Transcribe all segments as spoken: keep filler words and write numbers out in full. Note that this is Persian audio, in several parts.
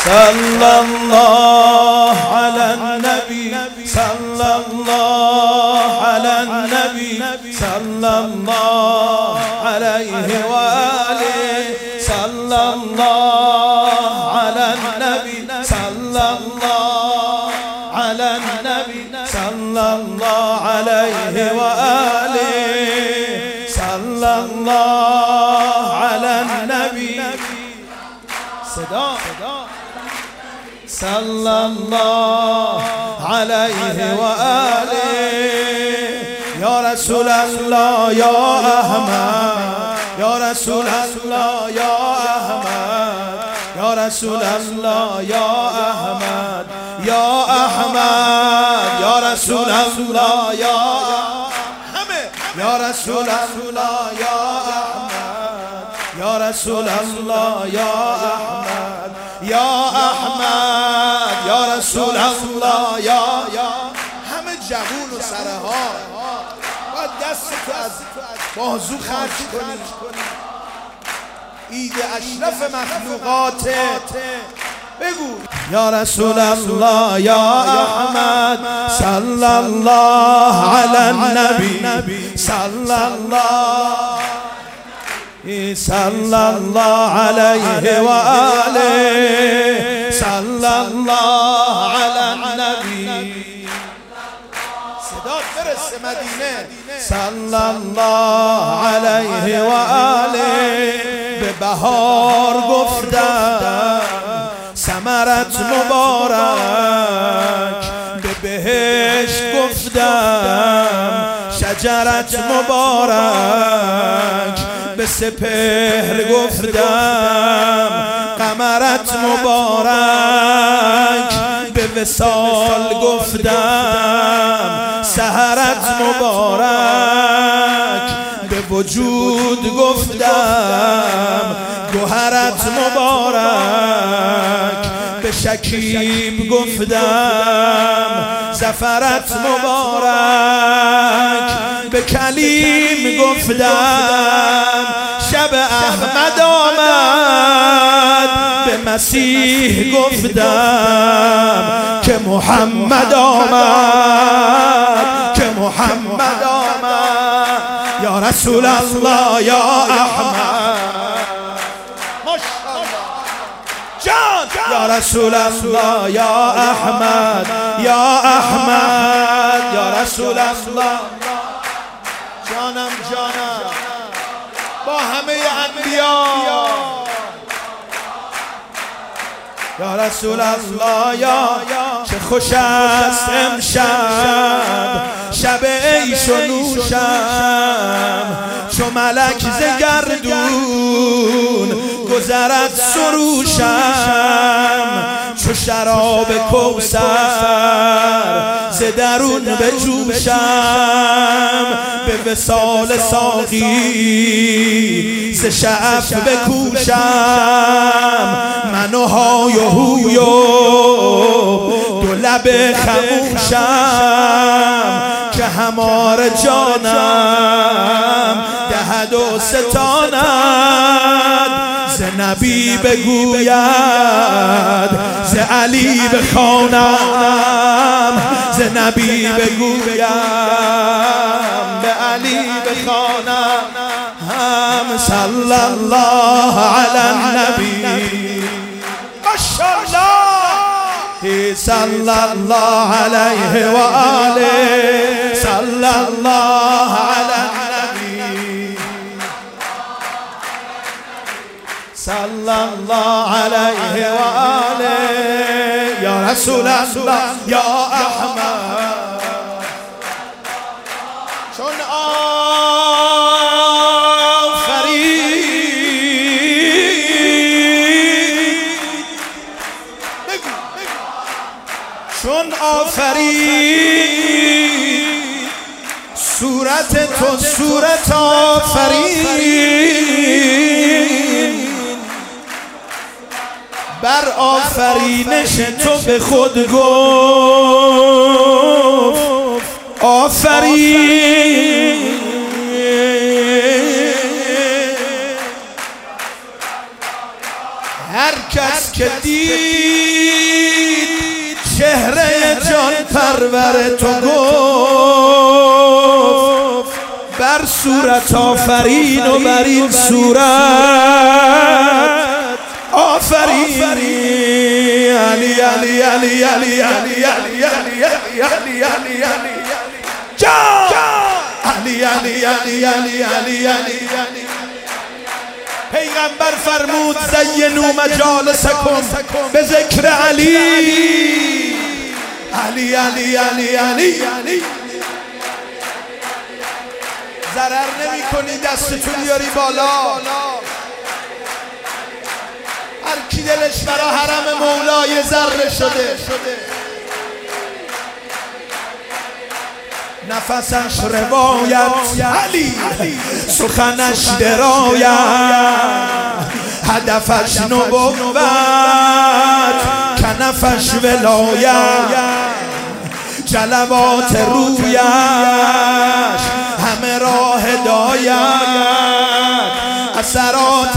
صلى الله على النبي صلى الله على النبي صلى الله عليه وآله صلى الله على النبي صلى الله على النبي صلى الله عليه وآله صلى الله على النبي صدا صلى الله عليه وآله يا رسول الله يا أحمد يا رسول الله يا أحمد يا رسول الله يا أحمد يا أحمد يا رسول الله يا يا رسول الله يا أحمد يا رسول الله يا أحمد يا أحمد يا رسول الله يا يا همه جوون و سرها باید دست تو از بازو خرج کنی عید اشرف مخلوقات بگو یا رسول الله یا احمد صلی الله علی النبی صلی الله صلی الله علیه و آله صلی الله علی النبی صدا برسه مدینه صلی الله علیه و آله به بهار گفتم ثمرت مبارک به بهشت گفتم شجرت مبارک به سپهر گفتم قمرت مبارک به وصال گفتم سحرت مبارک به وجود گفتم گوهرت مبارک به شکیب گفتم زفرت مبارک به کلیم گفتم شب احمد آمد به مسیح گفتم که محمد آمد که محمد آمد یا رسول الله یا احمد یا رسول الله یا احمد یا احمد یا رسول الله جانم جانم با همه انبیا یا رسول الله یا چه خوش است امشب شب عیش و نوشم چو ملک ز گردون گذرد سروشم چو شراب کوثر ز درون بجوشم به وصال ساقی ز شعف بکوشم من و های و هوی و دو لب خموشم که همار جانم دهد و ستاند ز نبی بگوید ز علی بخوانم ز نبی بگویم به علی بخوانم هم صلی الله علی النبی ماشاءالله صلی الله علیه و آله صلی الله علی النبی صلی الله علیه و آله یا رسول الله یا احمد چون چون آفرید صورت تو صورت آفرید بر آفرینش تو به خود گفت آفرین هر کس که دید چهره جان پرور تو گفت بر صورت آفرین و بر این صورت آفرین. علی علی علی علی علی علی علی علی علی علی جان علی علی علی علی علی علی. پیغمبر فرمود زینوا مجالسکم به ذکر علی. علی علی علی علی. ضرر نمی کنی دستتو بیاری بالا. هر کی دلش برا حرم مولای ذره شده نفسش روایت علی سخنش درایت هدفش نبوت کنفش ولایت جلوات رویش همه راه هدایت اثرات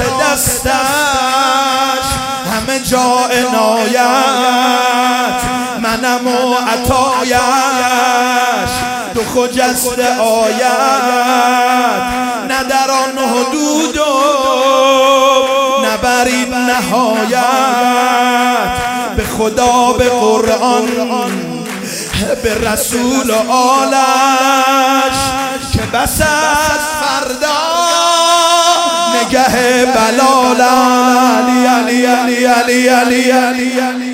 دستش همه جا عنایت منم و عطایش دو خجست آیت نه در آن حدود و نه بر این نهایت به خدا به قرآن به رسول و آلش که بس از فردا نگه بلال. علی علی علی علی علی علی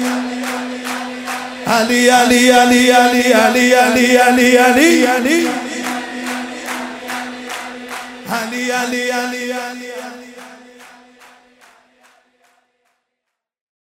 علی علی علی علی علی علی علی علی علی علی علی علی علی